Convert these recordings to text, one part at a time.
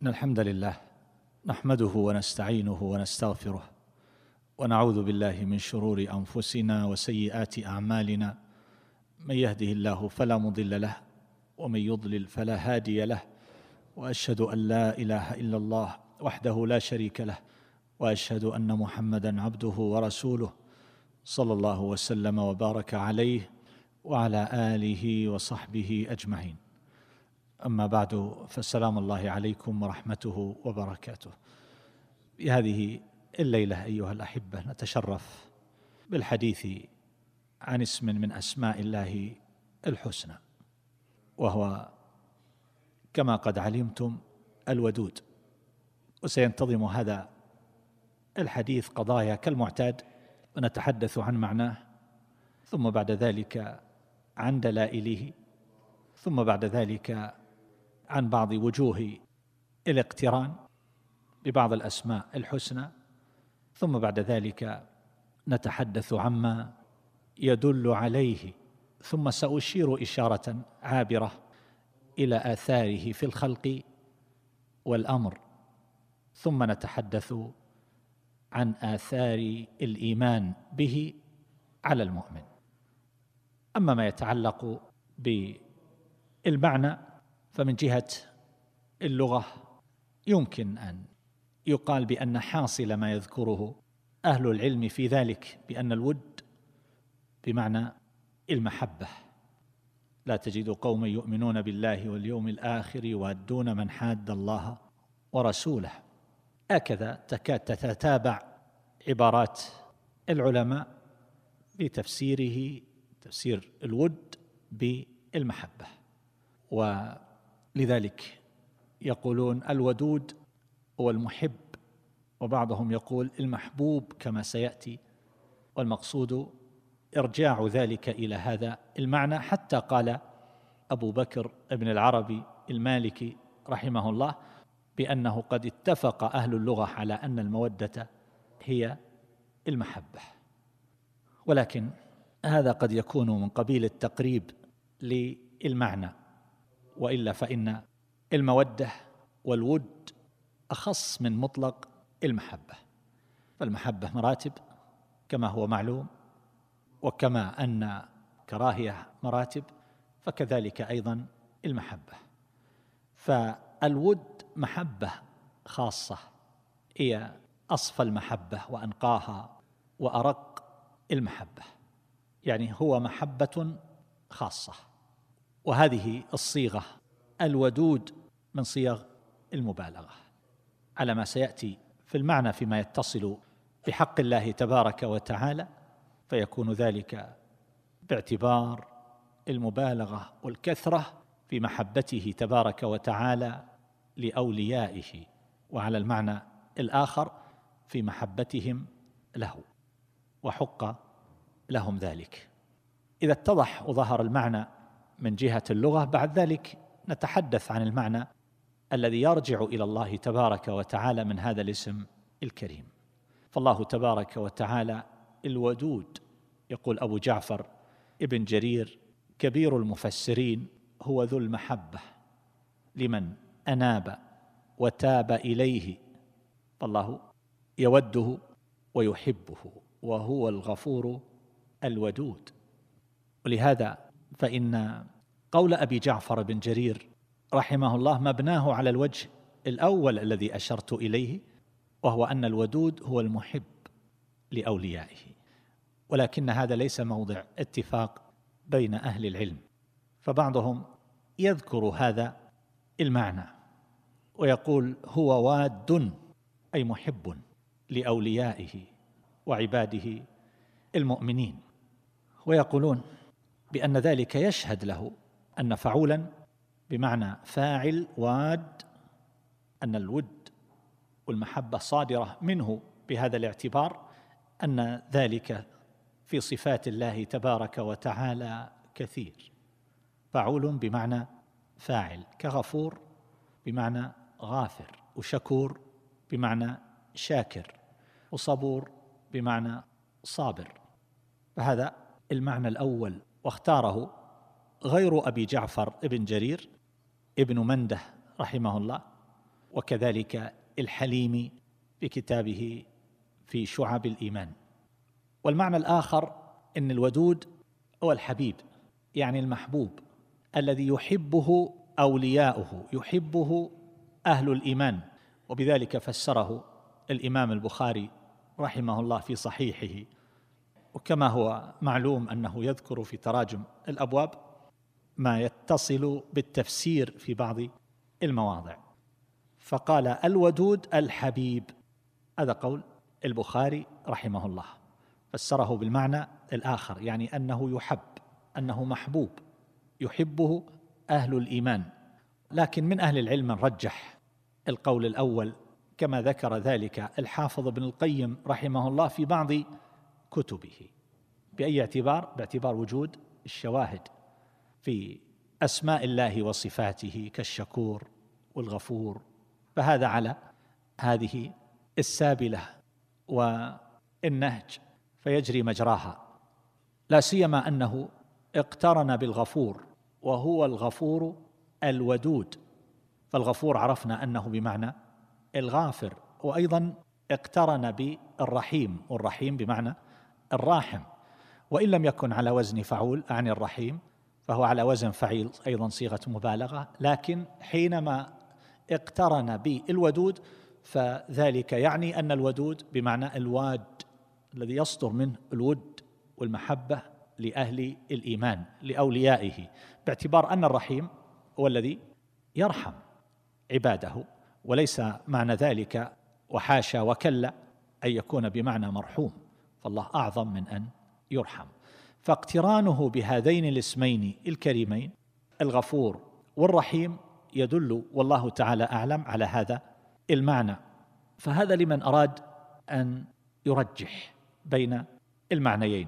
إن الحمد لله نحمده ونستعينه ونستغفره ونعوذ بالله من شرور أنفسنا وسيئات أعمالنا. من يهده الله فلا مضل له ومن يضلل فلا هادي له، وأشهد أن لا إله إلا الله وحده لا شريك له، وأشهد أن محمدًا عبده ورسوله صلى الله وسلم وبارك عليه وعلى آله وصحبه أجمعين. أما بعد، فالسلام الله عليكم ورحمته وبركاته. في هذه الليلة أيها الأحبة نتشرف بالحديث عن اسم من أسماء الله الحسنى، وهو كما قد علمتم الودود. وسينتظم هذا الحديث قضايا كالمعتاد، ونتحدث عن معناه، ثم بعد ذلك عن دلائله، ثم بعد ذلك عن بعض وجوه الاقتران ببعض الأسماء الحسنى، ثم بعد ذلك نتحدث عما يدل عليه، ثم سأشير إشارة عابرة إلى آثاره في الخلق والأمر، ثم نتحدث عن آثار الإيمان به على المؤمن. أما ما يتعلق بالمعنى فمن جهة اللغة يمكن أن يقال بأن حاصل ما يذكره أهل العلم في ذلك بأن الود بمعنى المحبة. لا تجد قوما يؤمنون بالله واليوم الآخر يوادون من حاد الله ورسوله. هكذا تكاد تتتابع عبارات العلماء في تفسير الود بالمحبة، ولذلك يقولون الودود هو المحب، وبعضهم يقول المحبوب كما سيأتي، والمقصود إرجاع ذلك إلى هذا المعنى، حتى قال أبو بكر ابن العربي المالكي رحمه الله بأنه قد اتفق أهل اللغة على أن المودة هي المحبة. ولكن هذا قد يكون من قبيل التقريب للمعنى، وإلا فإن المودة والود أخص من مطلق المحبة. فالمحبة مراتب كما هو معلوم، وكما أن كراهية مراتب فكذلك أيضا المحبة. فالود محبة خاصة هي أصفى المحبة وأنقاها وأرق المحبة، يعني هو محبة خاصة. وهذه الصيغة الودود من صيغ المبالغة على ما سيأتي في المعنى فيما يتصل بحق الله تبارك وتعالى، فيكون ذلك باعتبار المبالغة والكثرة في محبته تبارك وتعالى لأوليائه، وعلى المعنى الآخر في محبتهم له، وحق لهم ذلك. إذا اتضح وظهر المعنى من جهة اللغة، بعد ذلك نتحدث عن المعنى الذي يرجع إلى الله تبارك وتعالى من هذا الاسم الكريم. فالله تبارك وتعالى الودود، يقول أبو جعفر ابن جرير كبير المفسرين: هو ذو المحبة لمن أناب وتاب إليه، فالله يوده ويحبه، وهو الغفور الودود. ولهذا فإن قول أبي جعفر بن جرير رحمه الله مبناه على الوجه الأول الذي أشرت إليه، وهو أن الودود هو المحب لأوليائه. ولكن هذا ليس موضع اتفاق بين أهل العلم، فبعضهم يذكر هذا المعنى ويقول هو واد أي محب لأوليائه وعباده المؤمنين، ويقولون بأن ذلك يشهد له أن فعولا بمعنى فاعل واد، أن الود والمحبة صادرة منه بهذا الاعتبار، أن ذلك في صفات الله تبارك وتعالى كثير. فعول بمعنى فاعل، كغفور بمعنى غافر، وشكور بمعنى شاكر، وصبور بمعنى صابر. فهذا المعنى الأول، واختاره غير أبي جعفر ابن جرير ابن منده رحمه الله وكذلك الحليم في كتابه في شعب الإيمان. والمعنى الآخر إن الودود هو الحبيب، يعني المحبوب الذي يحبه أولياؤه، يحبه أهل الإيمان. وبذلك فسره الإمام البخاري رحمه الله في صحيحه، وكما هو معلوم أنه يذكر في تراجم الأبواب ما يتصل بالتفسير في بعض المواضع، فقال الودود الحبيب، هذا قول البخاري رحمه الله، فسره بالمعنى الآخر، يعني أنه يحب، أنه محبوب يحبه أهل الإيمان. لكن من أهل العلم من رجح القول الأول، كما ذكر ذلك الحافظ ابن القيم رحمه الله في بعض كتبه. بأي اعتبار؟ باعتبار وجود الشواهد في أسماء الله وصفاته كالشكور والغفور، فهذا على هذه السابلة والنهج فيجري مجراها، لا سيما أنه اقترن بالغفور، وهو الغفور الودود، فالغفور عرفنا أنه بمعنى الغافر، وأيضا اقترن بالرحيم، والرحيم بمعنى الراحم، وإن لم يكن على وزن فعول عن الرحيم فهو على وزن فعيل، أيضا صيغة مبالغة، لكن حينما اقترن بالودود فذلك يعني أن الودود بمعنى الواد الذي يصدر منه الود والمحبة لأهل الإيمان لأوليائه، باعتبار أن الرحيم هو الذي يرحم عباده، وليس معنى ذلك وحاشا وكلا أن يكون بمعنى مرحوم، فالله أعظم من أن يرحم. فاقترانه بهذين الاسمين الكريمين الغفور والرحيم يدل والله تعالى أعلم على هذا المعنى، فهذا لمن أراد أن يرجح بين المعنيين.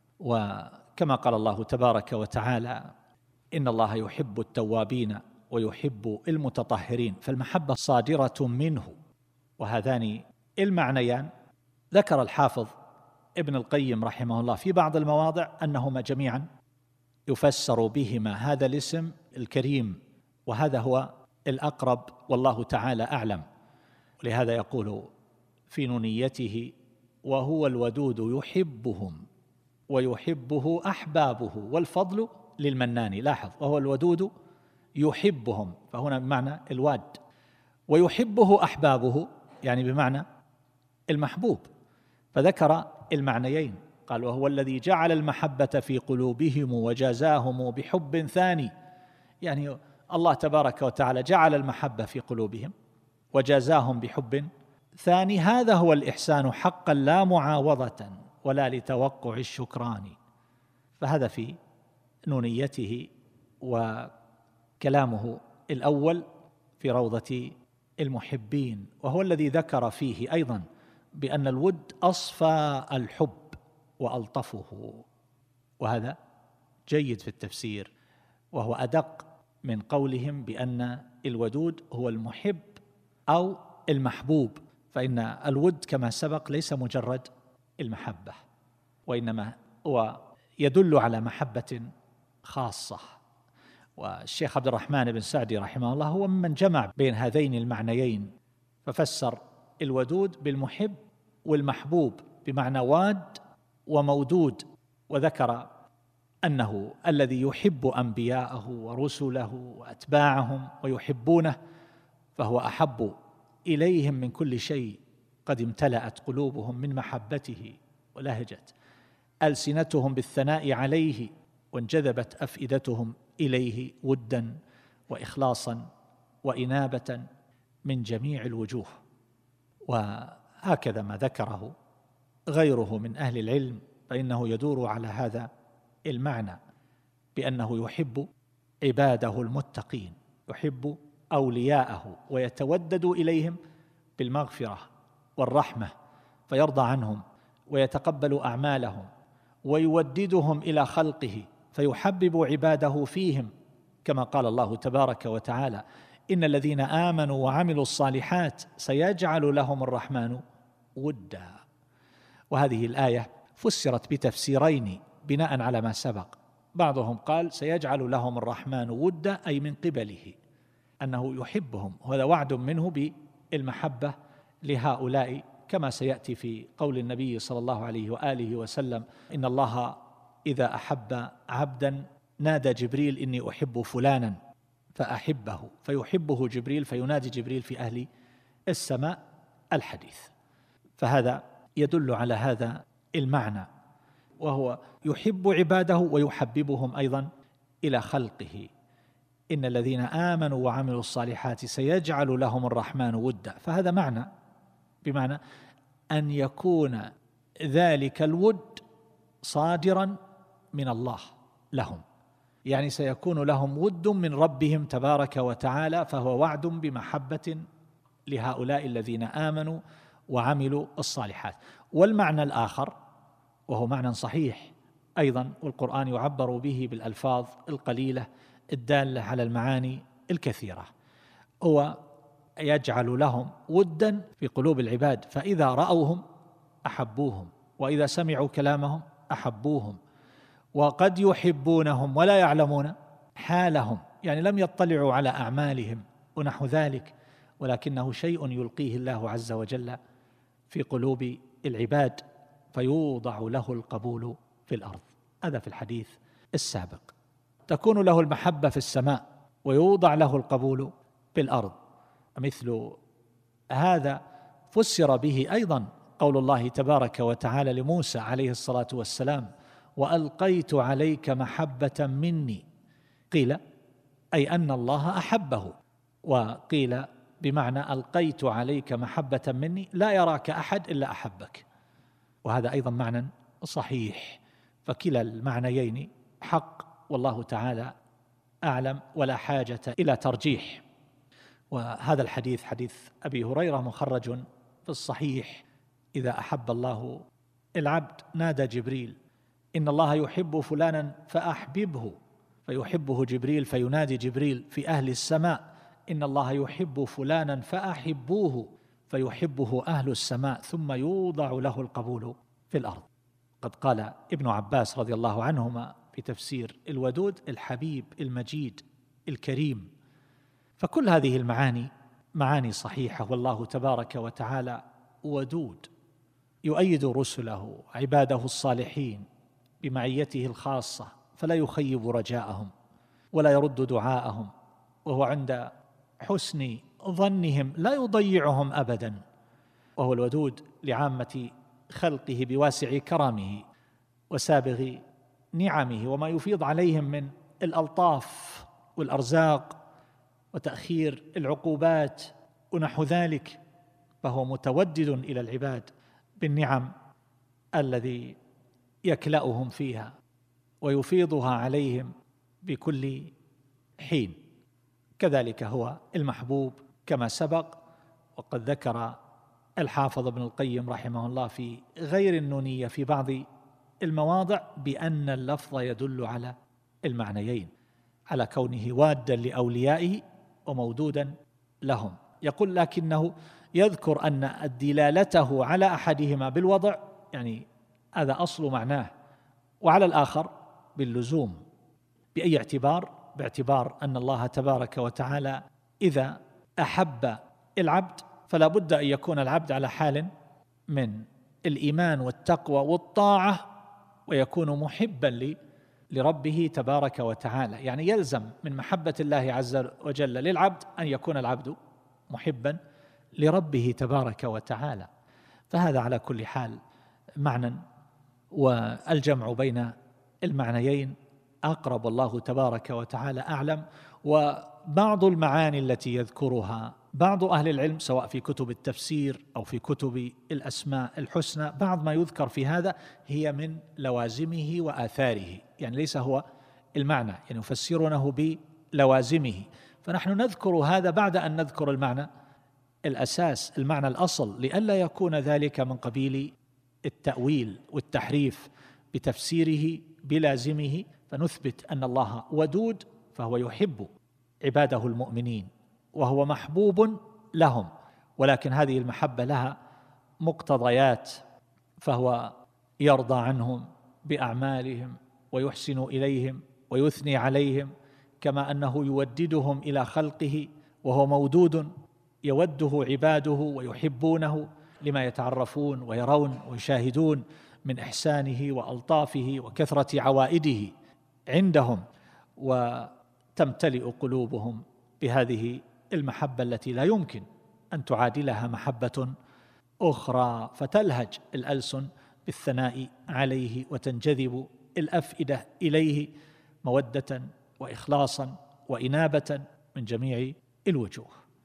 وكما قال الله تبارك وتعالى إن الله يحب التوابين ويحب المتطهرين، فالمحبة صادرة منه، وهذان المعنيان ذكر الحافظ ابن القيم رحمه الله في بعض المواضع أنهما جميعا يفسر بهما هذا الاسم الكريم، وهذا هو الأقرب والله تعالى أعلم. لهذا يقول في نونيته وهو الودود يحبهم ويحبه أحبابه والفضل للمنان. لاحظ، وهو الودود يحبهم، فهنا بمعنى الواد، ويحبه أحبابه يعني بمعنى المحبوب، فذكر المعنيين، قال وهو الذي جعل المحبة في قلوبهم وجازاهم بحب ثاني، يعني الله تبارك وتعالى جعل المحبة في قلوبهم وجازاهم بحب ثاني، هذا هو الإحسان حقا لا معاوضة ولا لتوقع الشكران. فهذا في نونيته، وكلامه الأول في روضة المحبين، وهو الذي ذكر فيه أيضا بأن الود أصفى الحب وألطفه، وهذا جيد في التفسير، وهو أدق من قولهم بأن الودود هو المحب أو المحبوب، فإن الود كما سبق ليس مجرد المحبة، وإنما هو يدل على محبة خاصة. والشيخ عبد الرحمن بن سعدي رحمه الله هو ممن جمع بين هذين المعنيين، ففسر الودود بالمحب والمحبوب بمعنى واد ومودود، وذكر أنه الذي يحب أنبياءه ورسله وأتباعهم ويحبونه فهو أحب إليهم من كل شيء، قد امتلأت قلوبهم من محبته ولهجت ألسنتهم بالثناء عليه، وانجذبت أفئدتهم إليه ودا وإخلاصا وإنابة من جميع الوجوه. وهكذا ما ذكره غيره من أهل العلم، فإنه يدور على هذا المعنى بأنه يحب عباده المتقين، يحب أولياءه ويتودد إليهم بالمغفرة والرحمة، فيرضى عنهم ويتقبل أعمالهم ويوددهم إلى خلقه، فيحبب عباده فيهم، كما قال الله تبارك وتعالى إن الذين آمنوا وعملوا الصالحات سيجعل لهم الرحمن ودا. وهذه الآية فسرت بتفسيرين بناء على ما سبق، بعضهم قال سيجعل لهم الرحمن ودا أي من قبله، أنه يحبهم، وهذا وعد منه بالمحبة لهؤلاء، كما سيأتي في قول النبي صلى الله عليه وآله وسلم: إن الله إذا أحب عبدا نادى جبريل إني أحب فلانا فأحبه، فيحبه جبريل فينادي جبريل في أهل السماء الحديث. فهذا يدل على هذا المعنى، وهو يحب عباده ويحببهم أيضا إلى خلقه. إن الذين آمنوا وعملوا الصالحات سيجعل لهم الرحمن ودا، فهذا معنى، بمعنى أن يكون ذلك الود صادرا من الله لهم، يعني سيكون لهم ود من ربهم تبارك وتعالى، فهو وعد بمحبة لهؤلاء الذين آمنوا وعملوا الصالحات. والمعنى الآخر وهو معنى صحيح أيضا، والقرآن يعبر به بالألفاظ القليلة الدالة على المعاني الكثيرة، هو يجعل لهم ودا في قلوب العباد، فإذا رأوهم أحبوهم، وإذا سمعوا كلامهم أحبوهم، وقد يحبونهم ولا يعلمون حالهم، يعني لم يطلعوا على أعمالهم ونحو ذلك، ولكنه شيء يلقيه الله عز وجل في قلوب العباد فيوضع له القبول في الأرض. هذا في الحديث السابق. تكون له المحبة في السماء ويوضع له القبول في الأرض. مثل هذا فسر به أيضا قول الله تبارك وتعالى لموسى عليه الصلاة والسلام: وألقيت عليك محبة مني. قيل أي أن الله أحبه، وقيل بمعنى ألقيت عليك محبة مني لا يراك أحد إلا أحبك، وهذا أيضا معنى صحيح. فكلا المعنيين حق، والله تعالى أعلم، ولا حاجة إلى ترجيح. وهذا الحديث حديث أبي هريرة مخرج في الصحيح: إذا أحب الله العبد نادى جبريل: إن الله يحب فلانا فأحببه، فيحبه جبريل فينادي جبريل في أهل السماء: إن الله يحب فلانا فأحبوه، فيحبه أهل السماء، ثم يوضع له القبول في الأرض. قد قال ابن عباس رضي الله عنهما في تفسير الودود: الحبيب المجيد الكريم. فكل هذه المعاني معاني صحيحة، والله تبارك وتعالى ودود يؤيد رسله عباده الصالحين بمعيته الخاصة، فلا يخيب رجاءهم ولا يرد دعاءهم، وهو عند حسن ظنهم لا يضيعهم أبدا، وهو الودود لعامة خلقه بواسع كرمه وسابغ نعمه، وما يفيض عليهم من الألطاف والأرزاق وتأخير العقوبات ونحو ذلك، فهو متودد إلى العباد بالنعم الذي يكلأهم فيها ويفيضها عليهم بكل حين. كذلك هو المحبوب كما سبق. وقد ذكر الحافظ ابن القيم رحمه الله في غير النونية في بعض المواضع بأن اللفظ يدل على المعنيين، على كونه وادا لأوليائه ومودودا لهم. يقول: لكنه يذكر أن دلالته على أحدهما بالوضع، يعني هذا أصل معناه، وعلى الآخر باللزوم. بأي اعتبار؟ باعتبار أن الله تبارك وتعالى إذا أحب العبد فلا بد أن يكون العبد على حال من الإيمان والتقوى والطاعة، ويكون محبا لربه تبارك وتعالى. يعني يلزم من محبة الله عز وجل للعبد أن يكون العبد محبا لربه تبارك وتعالى. فهذا على كل حال معنى، والجمع بين المعنيين أقرب، الله تبارك وتعالى أعلم. وبعض المعاني التي يذكرها بعض أهل العلم سواء في كتب التفسير أو في كتب الأسماء الحسنى، بعض ما يذكر في هذا هي من لوازمه وآثاره، يعني ليس هو المعنى، يعني يفسرونه بلوازمه، فنحن نذكر هذا بعد أن نذكر المعنى الأساس، المعنى الأصل، لئلا يكون ذلك من قبيل التأويل والتحريف بتفسيره بلازمه، فنثبت أن الله ودود فهو يحب عباده المؤمنين وهو محبوب لهم، ولكن هذه المحبة لها مقتضيات، فهو يرضى عنهم بأعمالهم ويحسن إليهم ويثني عليهم، كما أنه يوددهم إلى خلقه وهو مودود يوده عباده ويحبونه لما يتعرفون ويرون ويشاهدون من إحسانه وألطافه وكثرة عوائده عندهم، وتمتلئ قلوبهم بهذه المحبة التي لا يمكن أن تعادلها محبة أخرى، فتلهج الألسن بالثناء عليه وتنجذب الأفئدة إليه مودة وإخلاصا وإنابة من جميع الوجوه.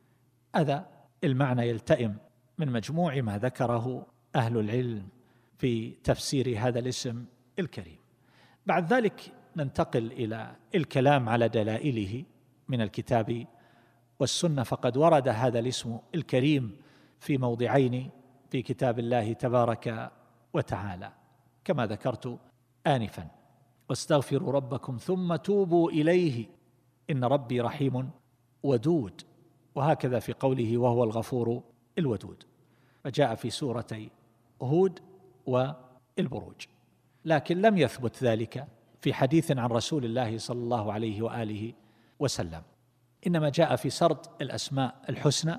هذا المعنى يلتئم من مجموع ما ذكره أهل العلم في تفسير هذا الاسم الكريم. بعد ذلك ننتقل إلى الكلام على دلائله من الكتاب والسنة، فقد ورد هذا الاسم الكريم في موضعين في كتاب الله تبارك وتعالى كما ذكرت آنفا: واستغفروا ربكم ثم توبوا إليه إن ربي رحيم ودود، وهكذا في قوله وهو الغفور الودود، فجاء في سورتي هود والبروج. لكن لم يثبت ذلك في حديث عن رسول الله صلى الله عليه وآله وسلم، إنما جاء في سرد الأسماء الحسنى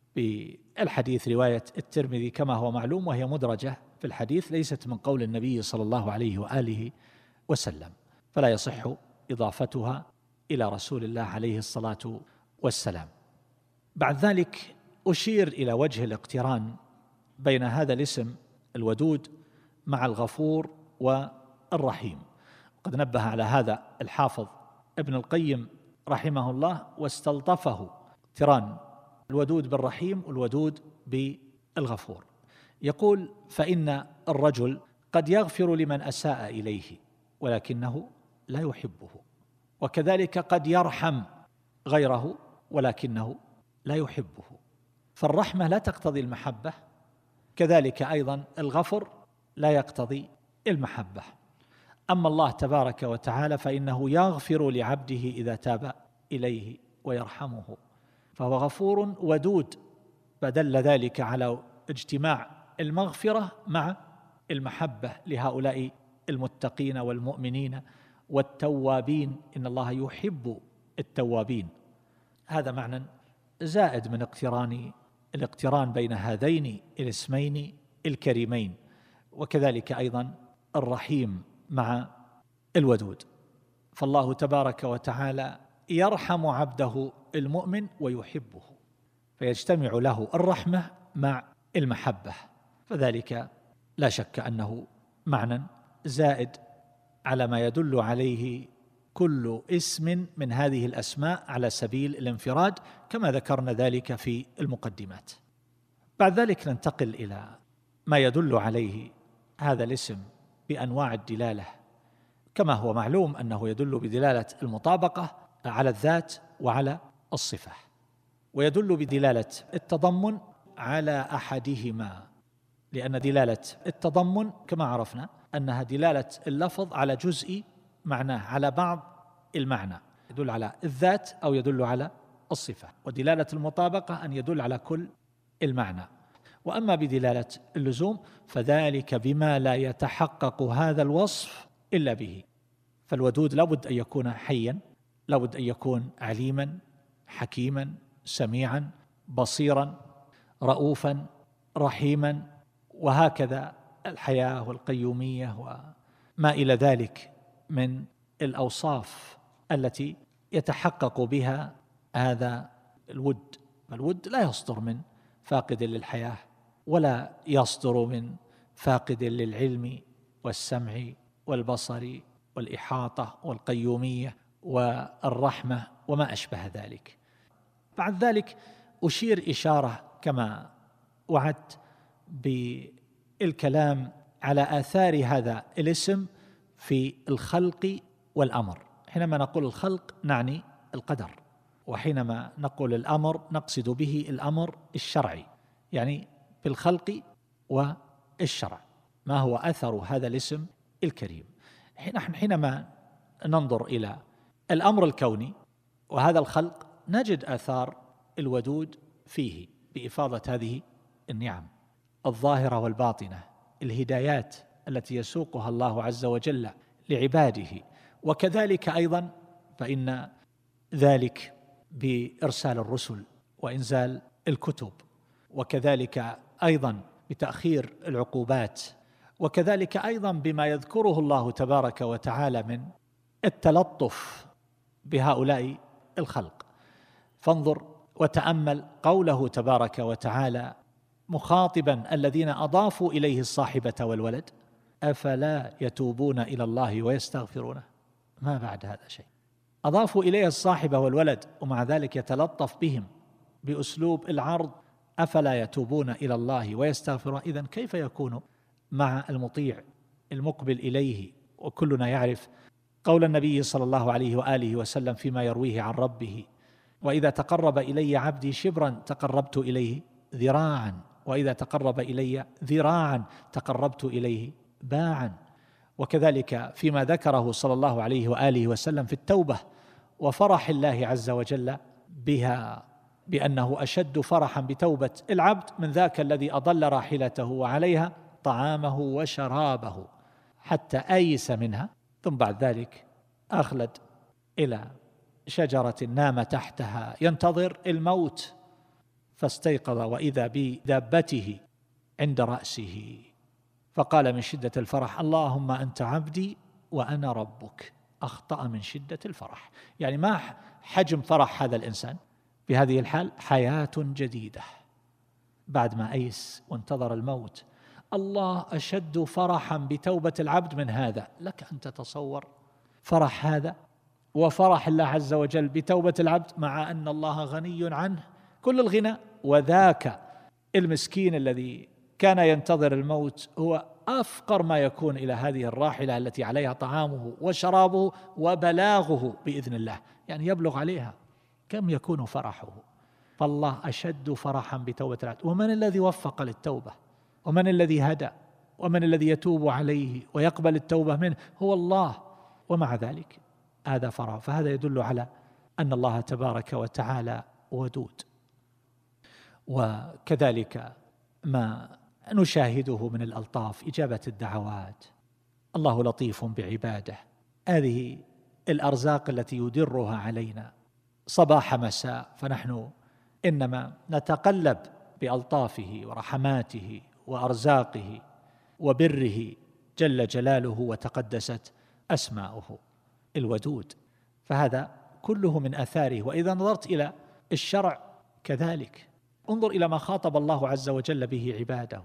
بالحديث رواية الترمذي كما هو معلوم، وهي مدرجة في الحديث ليست من قول النبي صلى الله عليه وآله وسلم، فلا يصح إضافتها إلى رسول الله عليه الصلاة والسلام. بعد ذلك أشير إلى وجه الاقتران بين هذا الاسم الودود مع الغفور والرحيم، وقد نبه على هذا الحافظ ابن القيم رحمه الله واستلطفه اقتران الودود بالرحيم والودود بالغفور. يقول: فإن الرجل قد يغفر لمن أساء إليه ولكنه لا يحبه، وكذلك قد يرحم غيره ولكنه لا يحبه، فالرحمة لا تقتضي المحبة، كذلك أيضا الغفر لا يقتضي المحبة. أما الله تبارك وتعالى فإنه يغفر لعبده إذا تاب إليه ويرحمه، فهو غفور ودود، فدل ذلك على اجتماع المغفرة مع المحبة لهؤلاء المتقين والمؤمنين والتوابين، إن الله يحب التوابين. هذا معنى زائد من الاقتران بين هذين الاسمين الكريمين، وكذلك أيضا الرحيم مع الودود. فالله تبارك وتعالى يرحم عبده المؤمن ويحبه، فيجتمع له الرحمة مع المحبة، فذلك لا شك أنه معنى زائد على ما يدل عليه كل اسم من هذه الأسماء على سبيل الانفراد، كما ذكرنا ذلك في المقدمات. بعد ذلك ننتقل إلى ما يدل عليه هذا الاسم بأنواع الدلالة، كما هو معلوم أنه يدل بدلالة المطابقة على الذات وعلى الصفة، ويدل بدلالة التضمن على أحدهما، لأن دلالة التضمن كما عرفنا أنها دلالة اللفظ على جزء معناه، على بعض المعنى، يدل على الذات أو يدل على الصفة، ودلالة المطابقة أن يدل على كل المعنى. وأما بدلالة اللزوم فذلك بما لا يتحقق هذا الوصف إلا به، فالودود لابد أن يكون حيا، لابد أن يكون عليما حكيما سميعا بصيرا رؤوفا رحيما، وهكذا الحياة والقيومية وما إلى ذلك من الأوصاف التي يتحقق بها هذا الود. الود لا يصدر من فاقد للحياة، ولا يصدر من فاقد للعلم والسمع والبصر والإحاطة والقيومية والرحمة وما أشبه ذلك. بعد ذلك أشير إشارة كما وعدت بالكلام على آثار هذا الاسم في الخلق والأمر. حينما نقول الخلق نعني القدر، وحينما نقول الأمر نقصد به الأمر الشرعي، يعني بالخلق والشرع ما هو أثر هذا الاسم الكريم. نحن حينما ننظر إلى الأمر الكوني وهذا الخلق نجد آثار الودود فيه بإفاضة هذه النعم الظاهرة والباطنة، الهدايات التي يسوقها الله عز وجل لعباده، وكذلك أيضا فإن ذلك بإرسال الرسل وإنزال الكتب، وكذلك أيضا بتأخير العقوبات، وكذلك أيضا بما يذكره الله تبارك وتعالى من التلطف بهؤلاء الخلق. فانظر وتأمل قوله تبارك وتعالى مخاطبا الذين أضافوا إليه الصاحبة والولد: أفلا يتوبون إلى الله ويستغفرونه. ما بعد هذا شيء. أضافوا إليه الصاحبة والولد ومع ذلك يتلطف بهم بأسلوب العرض: أفلا يتوبون إلى الله ويستغفرون. إذن كيف يكون مع المطيع المقبل إليه؟ وكلنا يعرف قول النبي صلى الله عليه وآله وسلم فيما يرويه عن ربه: وإذا تقرب إلي عبدي شبرا تقربت إليه ذراعا، وإذا تقرب إلي ذراعا تقربت إليه باعا. وكذلك فيما ذكره صلى الله عليه وآله وسلم في التوبة وفرح الله عز وجل بها، بأنه أشد فرحا بتوبة العبد من ذاك الذي أضل راحلته وعليها طعامه وشرابه حتى أيس منها، ثم بعد ذلك أخلد إلى شجرة نام تحتها ينتظر الموت، فاستيقظ وإذا بدابته عند رأسه، فقال من شدة الفرح: اللهم أنت عبدي وأنا ربك. أخطأ من شدة الفرح. يعني ما حجم فرح هذا الإنسان بهذه الحال؟ حياة جديدة بعد ما أيس وانتظر الموت. الله أشد فرحا بتوبة العبد من هذا. لك أن تتصور فرح هذا وفرح الله عز وجل بتوبة العبد، مع أن الله غني عنه كل الغنى، وذاك المسكين الذي كان ينتظر الموت هو أفقر ما يكون إلى هذه الراحلة التي عليها طعامه وشرابه وبلاغه بإذن الله، يعني يبلغ عليها، كم يكون فرحه. فالله أشد فرحا بتوبة العبد. ومن الذي وفق للتوبة؟ ومن الذي هدى؟ ومن الذي يتوب عليه ويقبل التوبة منه؟ هو الله. ومع ذلك هذا فرح. فهذا يدل على أن الله تبارك وتعالى ودود. وكذلك ما نشاهده من الألطاف إجابة الدعوات. الله لطيف بعباده. هذه الأرزاق التي يدرها علينا صباح مساء، فنحن إنما نتقلب بألطافه ورحماته وأرزاقه وبره جل جلاله وتقدست أسماؤه الودود. فهذا كله من آثاره. وإذا نظرت إلى الشرع كذلك، انظر إلى ما خاطب الله عز وجل به عباده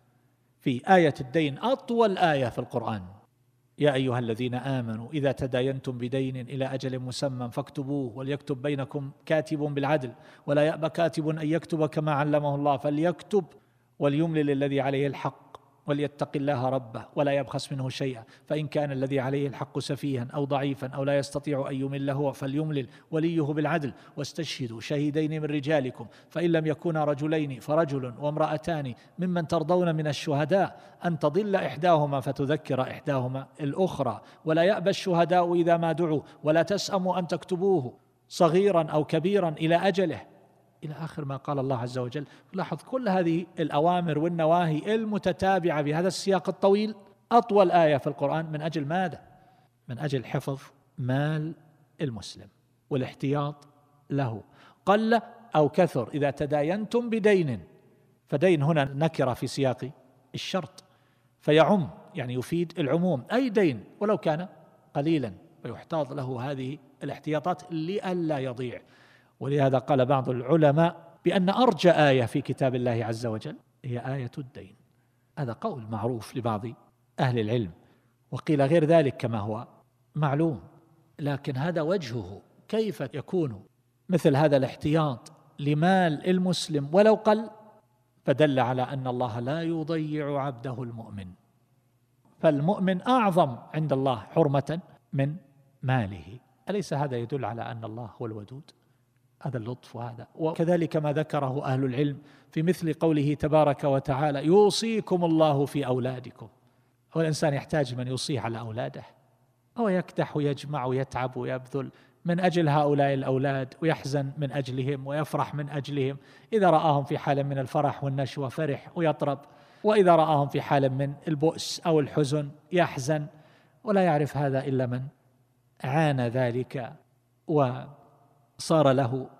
في آية الدين، أطول آية في القرآن: يا أيها الذين آمنوا إذا تداينتم بدين إلى أجل مسمى فاكتبوه وليكتب بينكم كاتب بالعدل ولا يأبى كاتب أن يكتب كما علمه الله فليكتب وليملل الذي عليه الحق وليتق الله ربه ولا يبخس منه شيئا، فإن كان الذي عليه الحق سفيها أو ضعيفا أو لا يستطيع أن يمل هو فليملل وليه بالعدل واستشهدوا شهيدين من رجالكم فإن لم يكونا رجلين فرجل وامرأتان ممن ترضون من الشهداء أن تضل إحداهما فتذكر إحداهما الأخرى ولا يأبى الشهداء إذا ما دعوا ولا تسأموا أن تكتبوه صغيرا أو كبيرا إلى أجله، إلى آخر ما قال الله عز وجل. لاحظ كل هذه الأوامر والنواهي المتتابعة بهذا السياق الطويل، أطول آية في القرآن، من أجل ماذا؟ من أجل حفظ مال المسلم والاحتياط له، قل أو كثر. إذا تداينتم بدين، فدين هنا نكرة في سياق الشرط فيعم، يعني يفيد العموم، أي دين ولو كان قليلا، ويحتاط له هذه الاحتياطات لئلا يضيع. ولهذا قال بعض العلماء بأن أرجى آية في كتاب الله عز وجل هي آية الدين. هذا قول معروف لبعض أهل العلم، وقيل غير ذلك كما هو معلوم، لكن هذا وجهه. كيف يكون مثل هذا الاحتياط لمال المسلم ولو قل؟ فدل على أن الله لا يضيع عبده المؤمن، فالمؤمن أعظم عند الله حرمة من ماله. أليس هذا يدل على أن الله هو الودود؟ هذا اللطف. وهذا وكذلك ما ذكره أهل العلم في مثل قوله تبارك وتعالى: يوصيكم الله في أولادكم. هو الإنسان يحتاج من يوصيه على أولاده، هو يكدح ويجمع ويتعب ويبذل من أجل هؤلاء الأولاد ويحزن من أجلهم ويفرح من أجلهم. إذا رآهم في حال من الفرح والنشوة فرح ويطرب، وإذا رآهم في حال من البؤس أو الحزن يحزن، ولا يعرف هذا إلا من عانى ذلك وصار له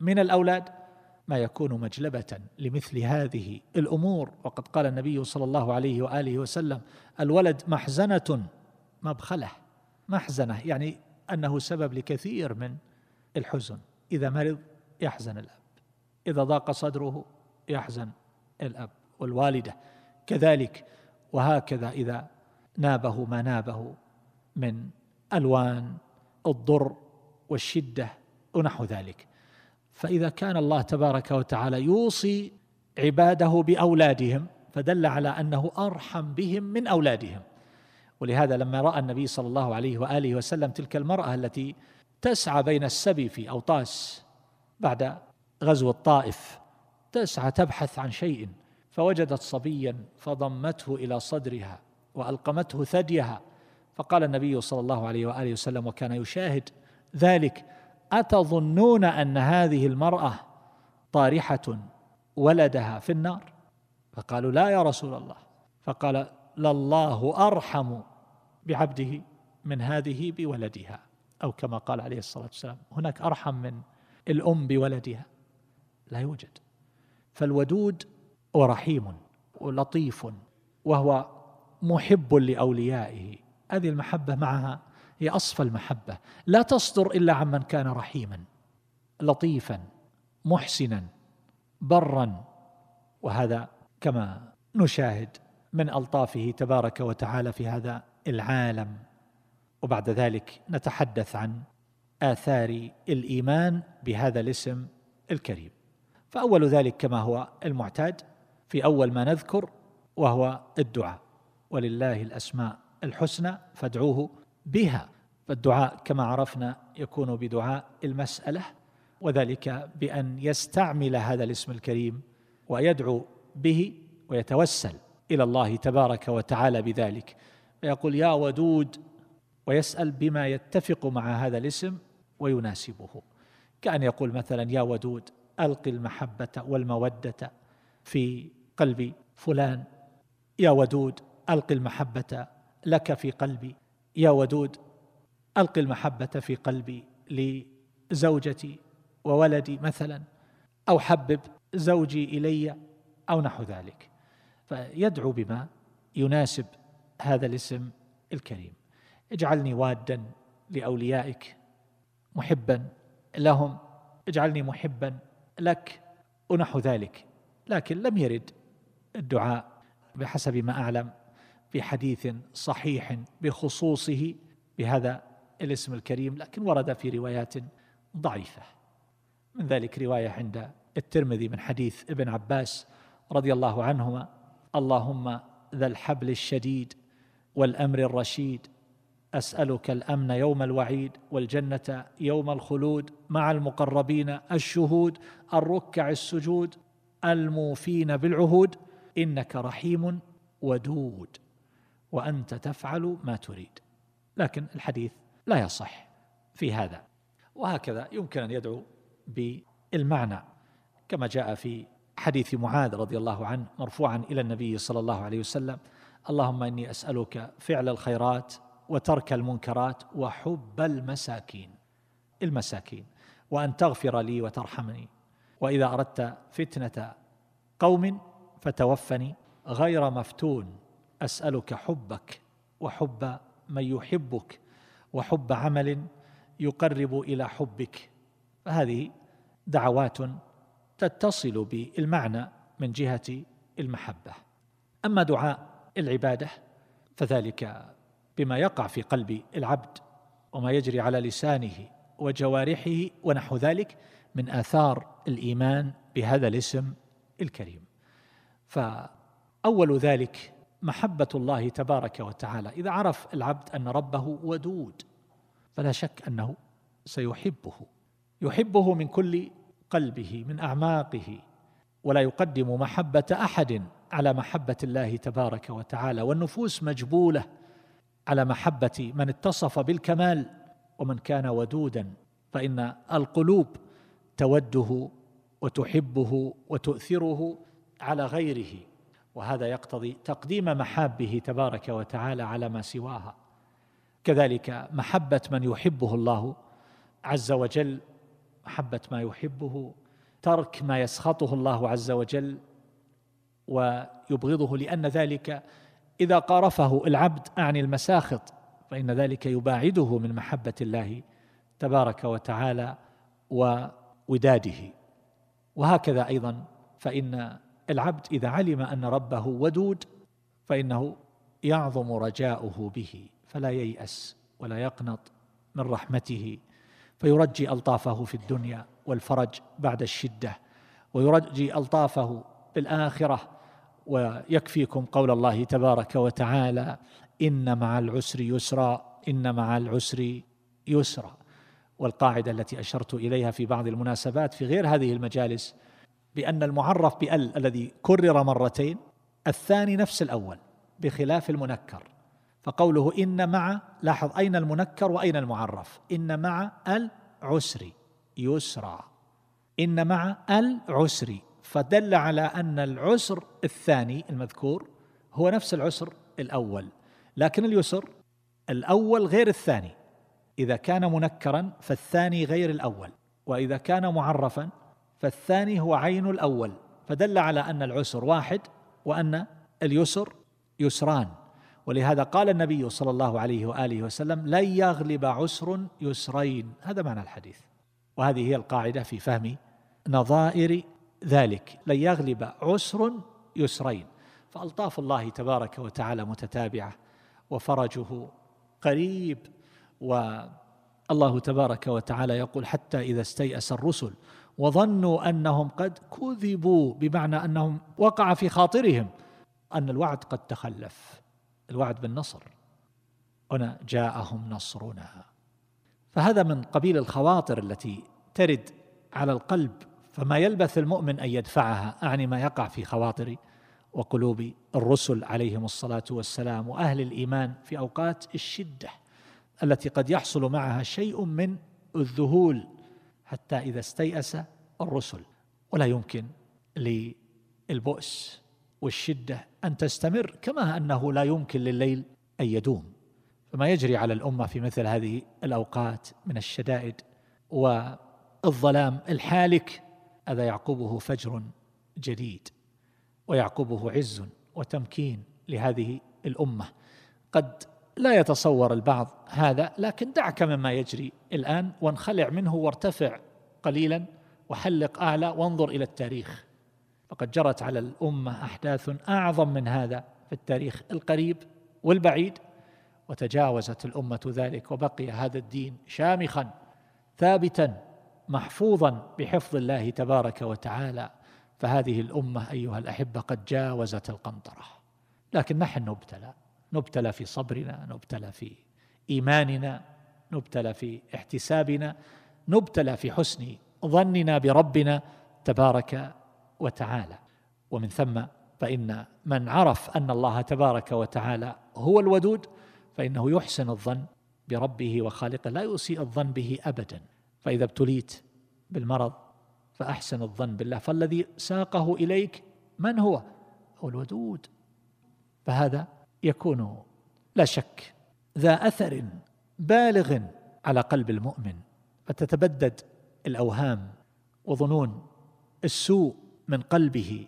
من الأولاد ما يكون مجلبة لمثل هذه الأمور. وقد قال النبي صلى الله عليه وآله وسلم: الولد محزنة مبخلة. محزنة يعني أنه سبب لكثير من الحزن. إذا مرض يحزن الأب، إذا ضاق صدره يحزن الأب والوالدة كذلك، وهكذا إذا نابه ما نابه من ألوان الضر والشدة ونحو ذلك. فإذا كان الله تبارك وتعالى يوصي عباده بأولادهم فدل على أنه أرحم بهم من أولادهم. ولهذا لما رأى النبي صلى الله عليه وآله وسلم تلك المرأة التي تسعى بين السبي في أوطاس بعد غزو الطائف، تسعى تبحث عن شيء، فوجدت صبيا فضمته إلى صدرها وألقمته ثديها، فقال النبي صلى الله عليه وآله وسلم وكان يشاهد ذلك: أتظنون أن هذه المرأة طارحة ولدها في النار؟ فقالوا: لا يا رسول الله. فقال: لله أرحم بعبده من هذه بولدها، أو كما قال عليه الصلاة والسلام: هناك أرحم من الأم بولدها؟ لا يوجد. فالودود ورحيم ولطيف وهو محب لأوليائه. هذه المحبة معها هي أصفى المحبة، لا تصدر إلا عمن كان رحيما لطيفا محسنا برا. وهذا كما نشاهد من ألطافه تبارك وتعالى في هذا العالم. وبعد ذلك نتحدث عن آثار الإيمان بهذا الاسم الكريم. فأول ذلك كما هو المعتاد في أول ما نذكر وهو الدعاء: ولله الأسماء الحسنى فادعوه بها. فالدعاء كما عرفنا يكون بدعاء المسألة، وذلك بأن يستعمل هذا الاسم الكريم ويدعو به ويتوسل إلى الله تبارك وتعالى بذلك، فيقول: يا ودود، ويسأل بما يتفق مع هذا الاسم ويناسبه، كأن يقول مثلا: يا ودود ألق المحبة والمودة في قلب فلان، يا ودود ألق المحبة لك في قلبي، يا ودود ألق المحبة في قلبي لزوجتي وولدي مثلا، أو حبب زوجي إلي، أو نحو ذلك. فيدعو بما يناسب هذا الاسم الكريم: اجعلني وادا لأوليائك محبا لهم، اجعلني محبا لك، ونحو ذلك. لكن لم يرد الدعاء بحسب ما أعلم في حديث صحيح بخصوصه بهذا الاسم الكريم، لكن ورد في روايات ضعيفة. من ذلك رواية عند الترمذي من حديث ابن عباس رضي الله عنهما: اللهم ذا الحبل الشديد والأمر الرشيد، أسألك الأمن يوم الوعيد والجنة يوم الخلود مع المقربين الشهود الركع السجود الموفين بالعهود، إنك رحيم ودود وأنت تفعل ما تريد. لكن الحديث لا يصح في هذا. وهكذا يمكن أن يدعو بالمعنى كما جاء في حديث معاذ رضي الله عنه مرفوعا إلى النبي صلى الله عليه وسلم: اللهم إني أسألك فعل الخيرات وترك المنكرات وحب المساكين وأن تغفر لي وترحمني، وإذا أردت فتنة قوم فتوفني غير مفتون، أسألك حبك وحب من يحبك وحب عمل يقرب إلى حبك. فهذه دعوات تتصل بالمعنى من جهة المحبة. أما دعاء العبادة فذلك بما يقع في قلب العبد وما يجري على لسانه وجوارحه ونحو ذلك من آثار الإيمان بهذا الاسم الكريم. فأول ذلك محبة الله تبارك وتعالى. إذا عرف العبد أن ربه ودود فلا شك أنه يحبه من كل قلبه من أعماقه، ولا يقدم محبة أحد على محبة الله تبارك وتعالى. والنفوس مجبولة على محبة من اتصف بالكمال ومن كان ودودا، فإن القلوب توده وتحبه وتؤثره على غيره، وهذا يقتضي تقديم محابه تبارك وتعالى على ما سواها. كذلك محبة من يحبه الله عز وجل محبة ما يحبه، ترك ما يسخطه الله عز وجل ويبغضه، لأن ذلك إذا قارفه العبد أعني المساخط فإن ذلك يباعده من محبة الله تبارك وتعالى ووداده. وهكذا أيضا فإن العبد إذا علم أن ربه ودود فإنه يعظم رجاؤه به، فلا ييأس ولا يقنط من رحمته، فيرجي ألطافه في الدنيا والفرج بعد الشدة، ويرجي ألطافه بالآخرة. ويكفيكم قول الله تبارك وتعالى: إن مع العسر يسرا، إن مع العسر يسرا. والقاعدة التي أشرت إليها في بعض المناسبات في غير هذه المجالس بأن المعرف بأل الذي كرر مرتين الثاني نفس الأول بخلاف المنكر. فقوله إن مع، لاحظ أين المنكر وأين المعرف. إن مع العسر يسرا، إن مع العسر، فدل على أن العسر الثاني المذكور هو نفس العسر الأول، لكن اليسر الأول غير الثاني. إذا كان منكرا فالثاني غير الأول، وإذا كان معرفا فالثاني هو عين الأول، فدل على أن العسر واحد وأن اليسر يسران. ولهذا قال النبي صلى الله عليه وآله وسلم: لن يغلب عسر يسرين. هذا معنى الحديث، وهذه هي القاعدة في فهم نظائر ذلك: لن يغلب عسر يسرين. فألطاف الله تبارك وتعالى متتابعة وفرجه قريب. والله تبارك وتعالى يقول: حتى إذا استيأس الرسل وظنوا أنهم قد كذبوا، بمعنى أنهم وقع في خاطرهم أن الوعد قد تخلف، الوعد بالنصر، هنا جاءهم نصرنا. فهذا من قبيل الخواطر التي ترد على القلب، فما يلبث المؤمن أن يدفعها، أعني ما يقع في خواطر وقلوب الرسل عليهم الصلاة والسلام وأهل الإيمان في أوقات الشدة التي قد يحصل معها شيء من الذهول، حتى إذا استيأس الرسل. ولا يمكن للبؤس والشدة أن تستمر، كما أنه لا يمكن لليل أن يدوم. فما يجري على الأمة في مثل هذه الأوقات من الشدائد والظلام الحالك، هذا يعقبه فجر جديد ويعقبه عز وتمكين لهذه الأمة. قد لا يتصور البعض هذا، لكن دعك مما يجري الآن وانخلع منه وارتفع قليلا وحلق أعلى وانظر إلى التاريخ، فقد جرت على الأمة أحداث أعظم من هذا في التاريخ القريب والبعيد، وتجاوزت الأمة ذلك، وبقي هذا الدين شامخا ثابتا محفوظا بحفظ الله تبارك وتعالى. فهذه الأمة أيها الأحبة قد جاوزت القنطرة، لكن نحن نبتلى في صبرنا، نبتلى في إيماننا، نبتلى في احتسابنا، نبتلى في حسن ظننا بربنا تبارك وتعالى. ومن ثم فإن من عرف أن الله تبارك وتعالى هو الودود فإنه يحسن الظن بربه وخالقه، لا يسيء الظن به أبدا. فإذا ابتليت بالمرض فأحسن الظن بالله، فالذي ساقه إليك من هو؟ هو الودود. فهذا يكون لا شك ذا أثر بالغ على قلب المؤمن، فتتبدد الأوهام وظنون السوء من قلبه،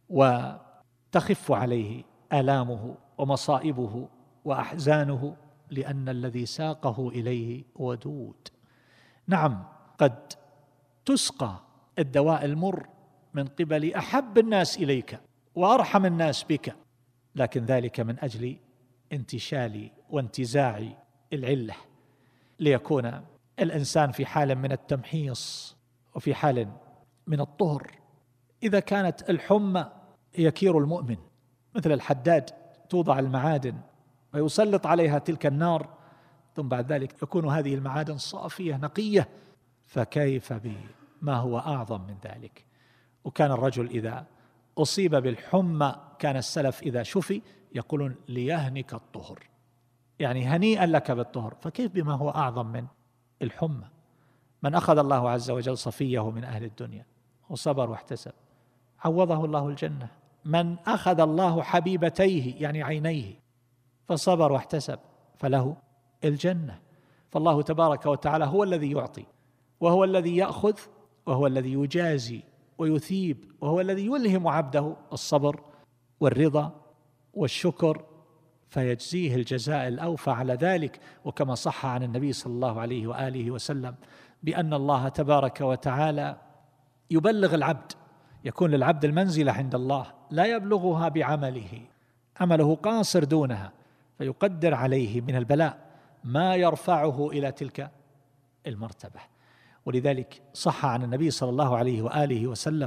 وتخف عليه آلامه ومصائبه وأحزانه، لأن الذي ساقه إليه ودود. نعم، قد تسقى الدواء المر من قبل أحب الناس إليك وأرحم الناس بك، لكن ذلك من أجل انتشال وانتزاع العلة، ليكون الإنسان في حال من التمحيص وفي حال من الطهر. إذا كانت الحمى يكير المؤمن مثل الحداد، توضع المعادن ويسلط عليها تلك النار، ثم بعد ذلك يكون هذه المعادن صافية نقية، فكيف بما هو أعظم من ذلك؟ وكان الرجل إذا أصيب بالحمى كان السلف إذا شفي يقولون: ليهنك الطهر، يعني هنيئا لك بالطهر. فكيف بما هو أعظم من الحمى؟ من أخذ الله عز وجل صفيه من أهل الدنيا وصبر واحتسب عوضه الله الجنة. من أخذ الله حبيبتيه يعني عينيه فصبر واحتسب فله الجنة. فالله تبارك وتعالى هو الذي يعطي وهو الذي يأخذ، وهو الذي يجازي ويثيب، وهو الذي يلهم عبده الصبر والرضا والشكر، فيجزيه الجزاء الأوفى على ذلك. وكما صح عن النبي صلى الله عليه وآله وسلم بأن الله تبارك وتعالى يبلغ العبد، يكون للعبد المنزلة عند الله لا يبلغها بعمله، عمله قاصر دونها، فيقدر عليه من البلاء ما يرفعه إلى تلك المرتبة. ولذلك صح عن النبي صلى الله عليه وآله وسلم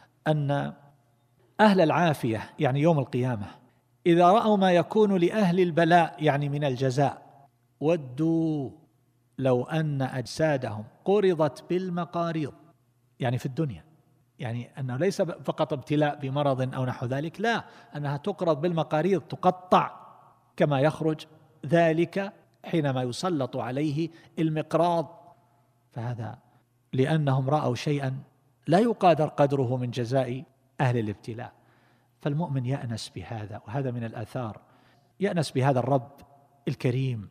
أن أهل العافية يعني يوم القيامة إذا رأوا ما يكون لأهل البلاء يعني من الجزاء ودوا لو أن أجسادهم قرضت بالمقاريض، يعني في الدنيا، يعني أنه ليس فقط ابتلاء بمرض أو نحو ذلك، لا، أنها تقرض بالمقاريض، تقطع كما يخرج ذلك حينما يسلط عليه المقراض. فهذا لأنهم رأوا شيئا لا يقادر قدره من جزاء أهل الابتلاء. فالمؤمن يأنس بهذا، وهذا من الآثار، يأنس بهذا الرب الكريم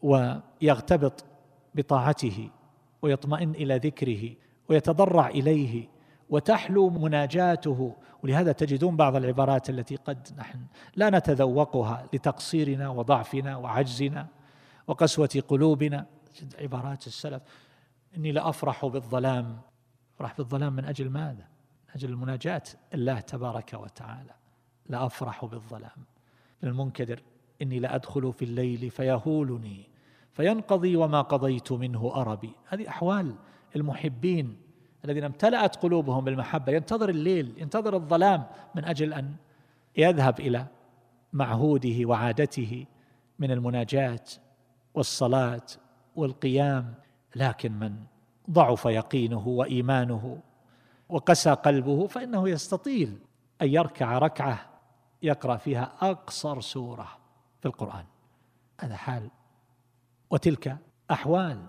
ويغتبط بطاعته ويطمئن إلى ذكره ويتضرع إليه وتحلو مناجاته. ولهذا تجدون بعض العبارات التي قد نحن لا نتذوقها لتقصيرنا وضعفنا وعجزنا وقسوة قلوبنا. عبارات السلف: إني لأفرح بالظلام. أفرح بالظلام من أجل ماذا؟ من أجل المناجاة الله تبارك وتعالى. لأفرح بالظلام. من المنكدر: إني لأدخل في الليل فيهولني فينقضي وما قضيت منه أربي. هذه أحوال المحبين الذين امتلأت قلوبهم بالمحبة، ينتظر الليل، ينتظر الظلام من أجل أن يذهب إلى معهوده وعادته من المناجاة والصلاة والقيام. لكن من ضعف يقينه وإيمانه وقسى قلبه فإنه يستطيل أن يركع ركعة يقرأ فيها أقصر سورة في القرآن. هذا حال وتلك أحوال.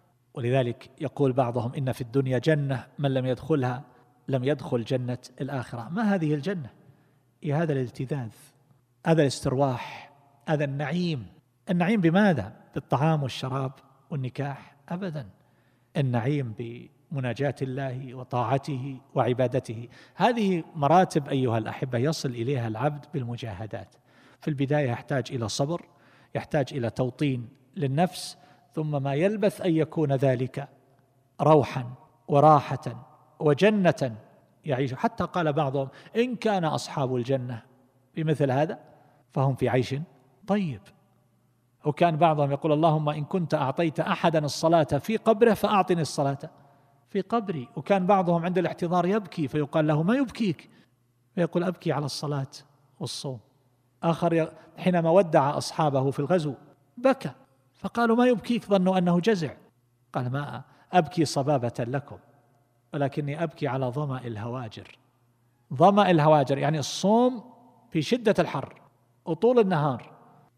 ولذلك يقول بعضهم: إن في الدنيا جنة من لم يدخلها لم يدخل جنة الآخرة. ما هذه الجنة؟ هذا الالتذاذ، هذا الاسترواح، هذا النعيم. النعيم بماذا؟ بالطعام والشراب والنكاح؟ أبدا. النعيم بمناجاة الله وطاعته وعبادته. هذه مراتب أيها الأحبة يصل إليها العبد بالمجاهدات. في البداية يحتاج إلى صبر، يحتاج إلى توطين للنفس، ثم ما يلبث أن يكون ذلك روحا وراحة وجنة يعيش. حتى قال بعضهم: إن كان أصحاب الجنة بمثل هذا فهم في عيش طيب. وكان بعضهم يقول: اللهم إن كنت أعطيت أحدا الصلاة في قبره فأعطني الصلاة في قبري. وكان بعضهم عند الاحتضار يبكي، فيقال له: ما يبكيك؟ فيقول: أبكي على الصلاة والصوم. آخر حينما ودع أصحابه في الغزو بكى، فقالوا: ما يبكيك؟ ظنوا أنه جزع. قال: ما أبكي صبابة لكم، ولكني أبكي على ظمأ الهواجر. ظمأ الهواجر يعني الصوم في شدة الحر وطول النهار،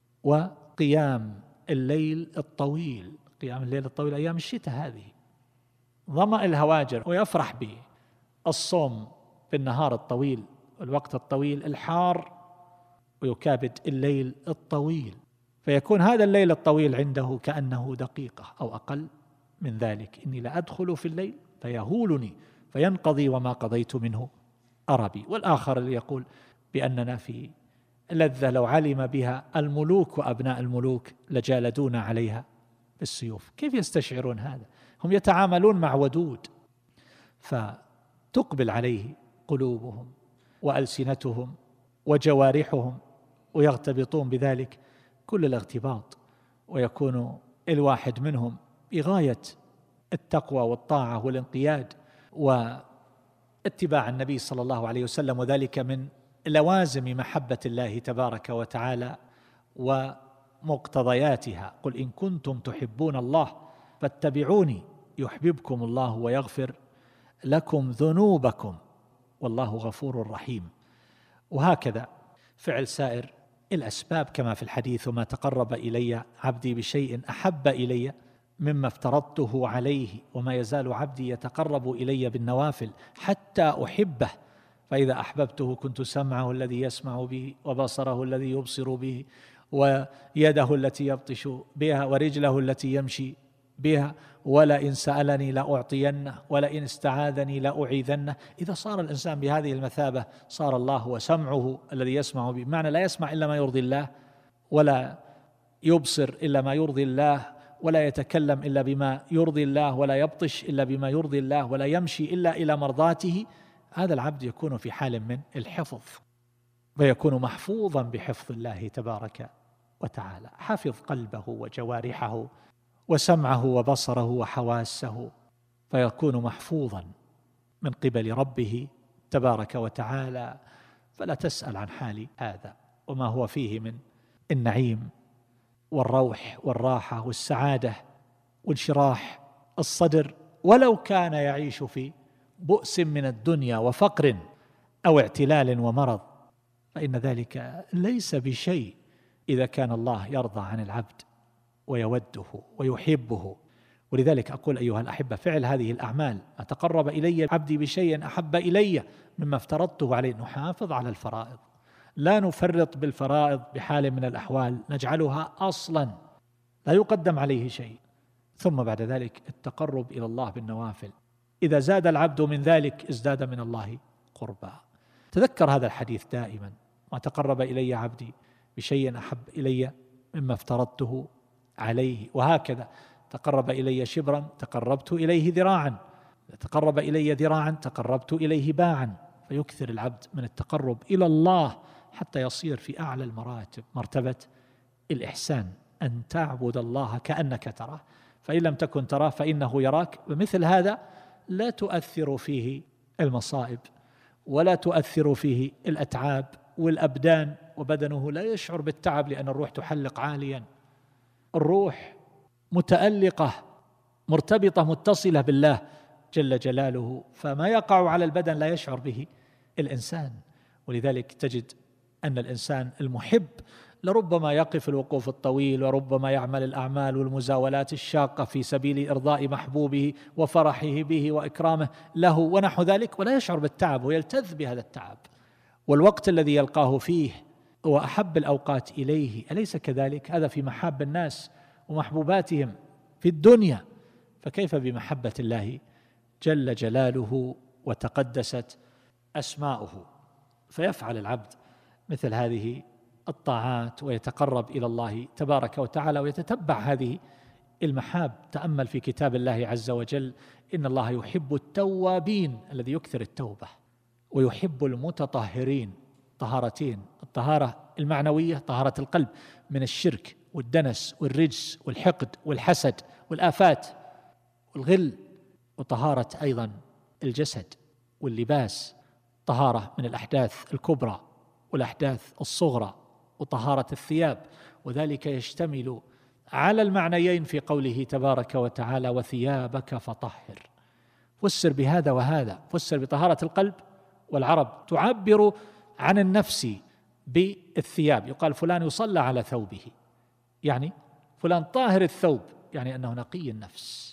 وقيام الليل الطويل. قيام الليل الطويل أيام الشتاء هذه ظمأ الهواجر. ويفرح بالصوم في النهار الطويل والوقت الطويل الحار، ويكابد الليل الطويل، فيكون هذا الليل الطويل عنده كأنه دقيقة أو أقل من ذلك. إني لأدخل في الليل فيهولني فينقضي وما قضيت منه أربي. والآخر اللي يقول بأننا في لذة لو علم بها الملوك وأبناء الملوك لجالدون عليها بالسيوف. كيف يستشعرون هذا؟ هم يتعاملون مع ودود، فتقبل عليه قلوبهم وألسنتهم وجوارحهم، ويغتبطون بذلك كل الاغتباط، ويكون الواحد منهم بغاية التقوى والطاعة والانقياد واتباع النبي صلى الله عليه وسلم. وذلك من لوازم محبة الله تبارك وتعالى ومقتضياتها. قل إن كنتم تحبون الله فاتبعوني يحببكم الله ويغفر لكم ذنوبكم والله غفور رحيم. وهكذا فعل سائر الأسباب كما في الحديث: وما تقرب إلي عبدي بشيء أحب إلي مما افترضته عليه وما يزال عبدي يتقرب إلي بالنوافل حتى أحبه فإذا أحببته كنت سمعه الذي يسمع به وبصره الذي يبصر به ويده التي يبطش بها ورجله التي يمشي بها، ولئن سألني لأعطينه، ولئن استعاذني لأعيذنه. إذا صار الإنسان بهذه المثابة صار الله هو سمعه الذي يسمع به، بمعنى لا يسمع إلا ما يرضي الله، ولا يبصر إلا ما يرضي الله، ولا يتكلم إلا بما يرضي الله، ولا يبطش إلا بما يرضي الله، ولا يمشي إلا إلى مرضاته. هذا العبد يكون في حال من الحفظ، ويكون محفوظا بحفظ الله تبارك وتعالى، حفظ قلبه وجوارحه وسمعه وبصره وحواسه، فيكون محفوظا من قبل ربه تبارك وتعالى. فلا تسأل عن حال هذا وما هو فيه من النعيم والروح والراحة والسعادة وانشراح الصدر، ولو كان يعيش في بؤس من الدنيا وفقر أو اعتلال ومرض، فإن ذلك ليس بشيء إذا كان الله يرضى عن العبد ويوده ويحبه. ولذلك أقول أيها الأحبة، فعل هذه الأعمال أتقرب إلي عبدي بشيء أحب إلي مما افترضته عليه. نحافظ على الفرائض، لا نفرط بالفرائض بحال من الأحوال، نجعلها أصلا لا يقدم عليه شيء، ثم بعد ذلك التقرب إلى الله بالنوافل. إذا زاد العبد من ذلك ازداد من الله قربا. تذكر هذا الحديث دائما: ما تقرب إلي عبدي بشيء أحب إلي مما افترضته عليه. وهكذا تقرب إلي شبرا تقربت إليه ذراعا، تقرب إلي ذراعا تقربت إليه باعا. فيكثر العبد من التقرب إلى الله حتى يصير في أعلى المراتب، مرتبة الإحسان، أن تعبد الله كأنك تراه، فإن لم تكن تراه فإنه يراك. ومثل هذا لا تؤثر فيه المصائب، ولا تؤثر فيه الأتعاب والأبدان، وبدنه لا يشعر بالتعب لأن الروح تحلق عاليا، الروح متألقة مرتبطة متصلة بالله جل جلاله، فما يقع على البدن لا يشعر به الإنسان. ولذلك تجد أن الإنسان المحب لربما يقف الوقوف الطويل، وربما يعمل الأعمال والمزاولات الشاقة في سبيل إرضاء محبوبه وفرحه به وإكرامه له ونحو ذلك، ولا يشعر بالتعب ويلتذ بهذا التعب. والوقت الذي يلقاه فيه هو أحب الأوقات إليه، أليس كذلك؟ هذا في محاب الناس ومحبوباتهم في الدنيا، فكيف بمحبة الله جل جلاله وتقدست أسماؤه؟ فيفعل العبد مثل هذه الطاعات ويتقرب إلى الله تبارك وتعالى ويتتبع هذه المحاب. تأمل في كتاب الله عز وجل: إن الله يحب التوابين، الذي يكثر التوبة، ويحب المتطهرين. طهارتين: الطهارة المعنوية، طهارة القلب من الشرك والدنس والرجس والحقد والحسد والآفات والغل، وطهارة أيضا الجسد واللباس، طهارة من الأحداث الكبرى والأحداث الصغرى، وطهارة الثياب. وذلك يشتمل على المعنيين في قوله تبارك وتعالى: وثيابك فطهر. فسر بهذا وهذا، فسر بطهارة القلب، والعرب تعبر عن النفس بالثياب، يقال فلان يصلى على ثوبه، يعني فلان طاهر الثوب، يعني أنه نقي النفس.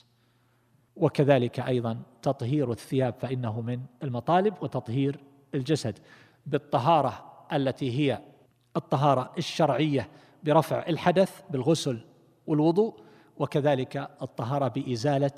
وكذلك أيضا تطهير الثياب فإنه من المطالب، وتطهير الجسد بالطهارة التي هي الطهارة الشرعية برفع الحدث بالغسل والوضوء، وكذلك الطهارة بإزالة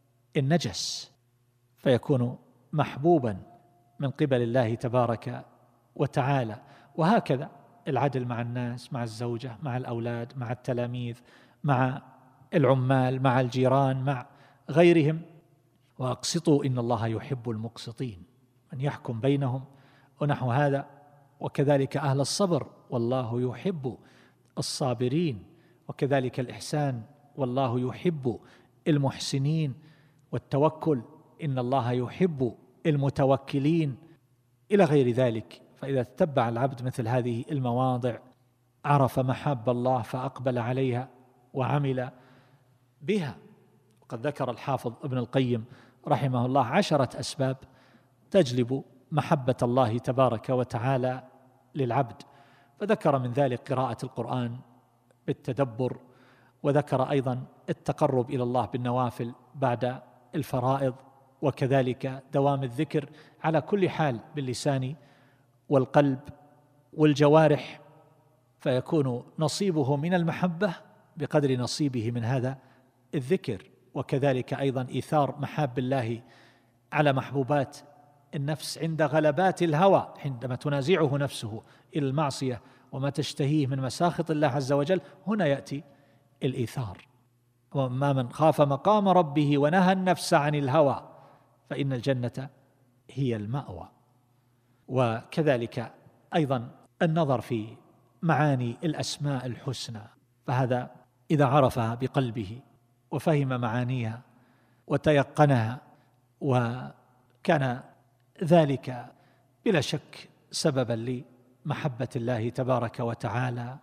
النجس، فيكون محبوبا من قبل الله تبارك وتعالى. وهكذا العدل مع الناس، مع الزوجة، مع الأولاد، مع التلاميذ، مع العمال، مع الجيران، مع غيرهم. وأقسطوا إن الله يحب المقسطين، من يحكم بينهم ونحو هذا. وكذلك أهل الصبر، والله يحب الصابرين. وكذلك الإحسان، والله يحب المحسنين. والتوكل، إن الله يحب المتوكلين، إلى غير ذلك. فإذا تتبع العبد مثل هذه المواضع عرف محاب الله فأقبل عليها وعمل بها. وقد ذكر الحافظ ابن القيم رحمه الله 10 أسباب تجلب محبة الله تبارك وتعالى للعبد، فذكر من ذلك قراءة القرآن بالتدبر، وذكر أيضا التقرب إلى الله بالنوافل بعد الفرائض، وكذلك دوام الذكر على كل حال باللسان والقلب والجوارح، فيكون نصيبه من المحبة بقدر نصيبه من هذا الذكر. وكذلك أيضا إيثار محاب الله على محبوبات النفس عند غلبات الهوى، عندما تنازعه نفسه إلى المعصية وما تشتهيه من مساخط الله عز وجل، هنا يأتي الإيثار. وأما من خاف مقام ربه ونهى النفس عن الهوى فإن الجنة هي المأوى. وكذلك أيضا النظر في معاني الأسماء الحسنى، فهذا إذا عرفها بقلبه وفهم معانيها وتيقنها، وكان ذلك بلا شك سببا لمحبة الله تبارك وتعالى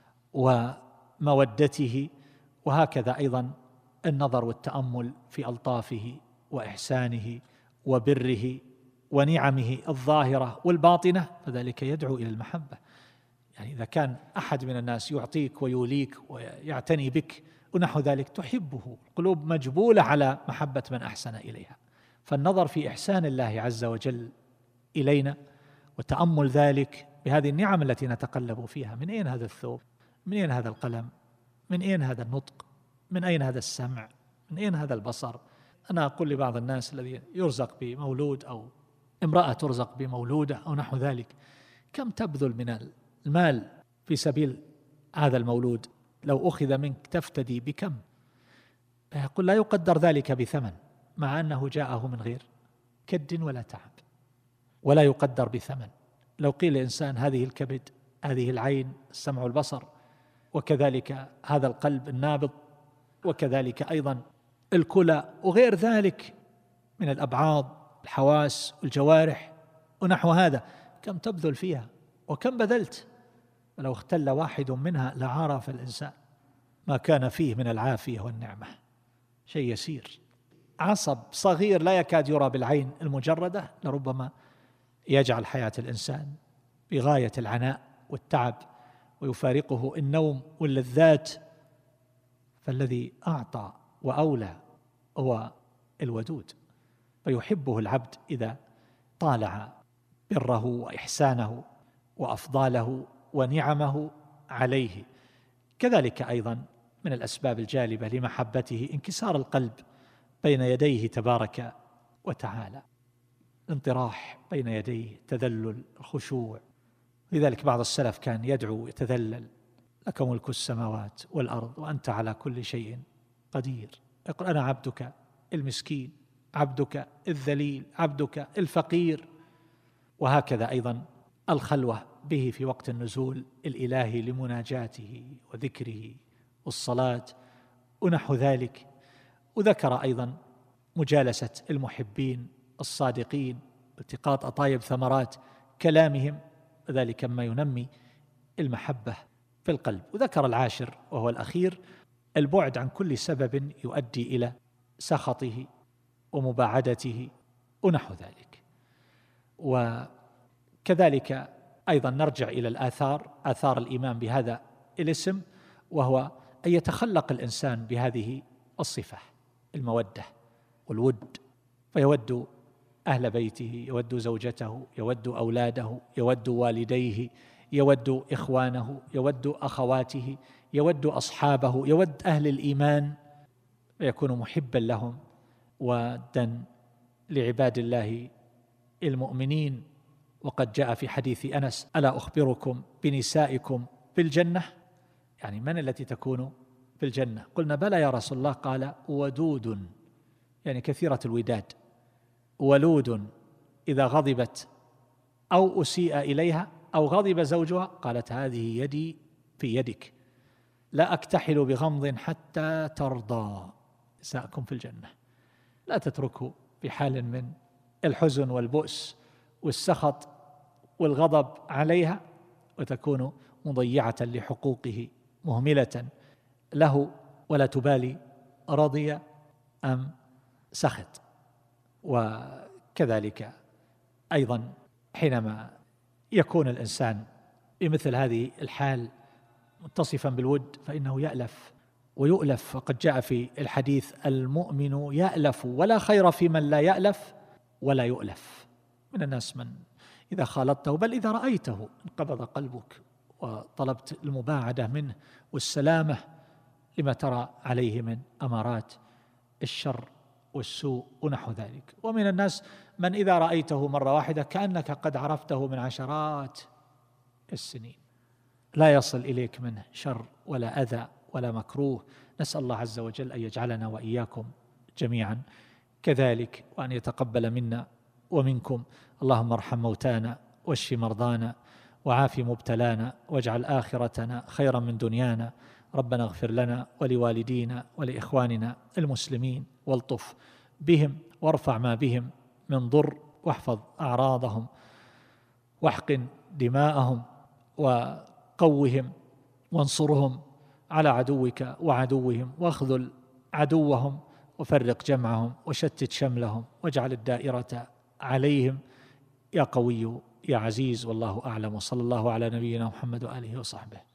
ومودته. وهكذا أيضا النظر والتأمل في ألطافه وإحسانه وبره ونعمه الظاهرة والباطنة، فذلك يدعو إلى المحبة. يعني إذا كان أحد من الناس يعطيك ويوليك ويعتني بك ونحو ذلك تحبه، القلوب مجبولة على محبة من أحسن إليها. فالنظر في إحسان الله عز وجل إلينا وتأمل ذلك بهذه النعم التي نتقلب فيها، من أين هذا الثوب؟ من أين هذا القلم؟ من أين هذا النطق؟ من أين هذا السمع؟ من أين هذا البصر؟ أنا أقول لبعض الناس الذي يرزق بمولود أو امرأة ترزق بمولودة أو نحو ذلك، كم تبذل من المال في سبيل هذا المولود؟ لو أخذ منك تفتدي بكم؟ يقول لا يقدر ذلك بثمن، مع أنه جاءه من غير كد ولا تعب، ولا يقدر بثمن. لو قيل لإنسان هذه الكبد، هذه العين، السمع والبصر، وكذلك هذا القلب النابض، وكذلك أيضا الكلى وغير ذلك من الأبعاض، الحواس والجوارح ونحو هذا، كم تبذل فيها وكم بذلت؟ ولو اختل واحد منها لعرف الإنسان ما كان فيه من العافية والنعمة. شيء يسير، عصب صغير لا يكاد يرى بالعين المجردة لربما يجعل حياة الإنسان بغاية العناء والتعب ويفارقه النوم واللذات. فالذي أعطى وأولى هو الودود، فيحبه العبد إذا طالع بره وإحسانه وأفضاله ونعمه عليه. كذلك أيضا من الأسباب الجالبة لمحبته انكسار القلب بين يديه تبارك وتعالى، الانطراح بين يديه، تذلل، الخشوع. لذلك بعض السلف كان يدعو يتذلل: لك ملك السماوات والأرض وأنت على كل شيء قدير. يقول: أنا عبدك المسكين، عبدك الذليل، عبدك الفقير. وهكذا أيضا الخلوة به في وقت النزول الإلهي لمناجاته وذكره والصلاة ونحو ذلك. وذكر أيضا مجالسة المحبين الصادقين، التقاط أطايب ثمرات كلامهم، ذلك ما ينمي المحبة في القلب. وذكر العاشر وهو الأخير: البعد عن كل سبب يؤدي إلى سخطه ومباعدته ونحو ذلك. وكذلك أيضا نرجع إلى آثار الإيمان بهذا الاسم، وهو أن يتخلق الإنسان بهذه الصفة: المودة والود، فيود أهل بيته، يود زوجته، يود أولاده، يود والديه، يود إخوانه، يود أخواته، يود أصحابه، يود أهل الإيمان، فيكون محبا لهم وادا لعباد الله المؤمنين. وقد جاء في حديث أنس: ألا أخبركم بنسائكم في الجنة؟ يعني من التي تكون في الجنة؟ قلنا: بلى يا رسول الله. قال: ودود، يعني كثيرة الوداد، ولود إذا غضبت أو أسيء إليها أو غضب زوجها قالت: هذه يدي في يدك، لا أكتحل بغمض حتى ترضى. نساءكم في الجنة، لا تتركه في حال من الحزن والبؤس والسخط والغضب عليها وتكون مضيعة لحقوقه، مهملة له، ولا تبالي رضي أم سخط. وكذلك أيضا حينما يكون الإنسان بمثل هذه الحال متصفا بالود فإنه يألف ويؤلف. وقد جاء في الحديث: المؤمن يألف ولا خير في من لا يألف ولا يؤلف. من الناس من إذا خالطته، بل إذا رأيته، انقبض قلبك وطلبت المباعدة منه والسلامة لما ترى عليه من أمارات الشر والسوء ونحو ذلك. ومن الناس من إذا رأيته مرة واحدة كأنك قد عرفته من عشرات السنين، لا يصل إليك منه شر ولا أذى ولا مكروه. نسأل الله عز وجل أن يجعلنا وإياكم جميعا كذلك، وأن يتقبل منا ومنكم. اللهم ارحم موتانا واشف مرضانا وعاف مبتلانا واجعل آخرتنا خيرا من دنيانا. ربنا اغفر لنا ولوالدينا ولإخواننا المسلمين، والطف بهم وارفع ما بهم من ضر، واحفظ أعراضهم واحقن دماءهم وقوهم، وانصرهم على عدوك وعدوهم، واخذل عدوهم وفرق جمعهم وشتت شملهم، واجعل الدائرة عليهم يا قوي يا عزيز. والله أعلم، وصلى الله على نبينا محمد وآله وصحبه.